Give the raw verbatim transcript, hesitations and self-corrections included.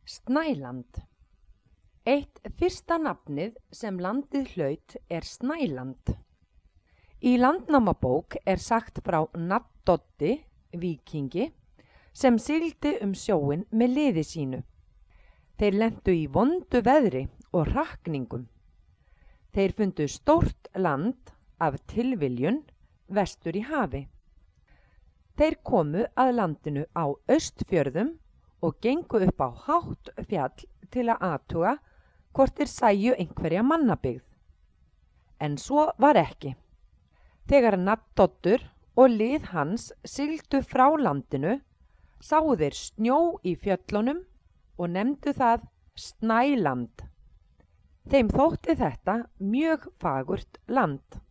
Snæland. Eitt fyrsta nafnið sem landið hlaut er Snæland. Í Landnámabók er sagt frá Nafn-Doddi, víkingi, sem sigldi um sjóinn með liði sínu. Þeir lentu í vondu veðri og hrakningum. Þeir fundu stórt land af tilviljun vestur í hafi. Þeir komu að landinu á Austfjörðum og gengu upp á hátt fjall til að athuga hvort þeir sæju einhverja mannabyggð. En svo var ekki. Þegar Nafn-Doddur og lið hans sigldu frá landinu, sáu þeir snjó í fjöllunum og nefndu það Snæland. Þeim þótti þetta mjög fagurt land.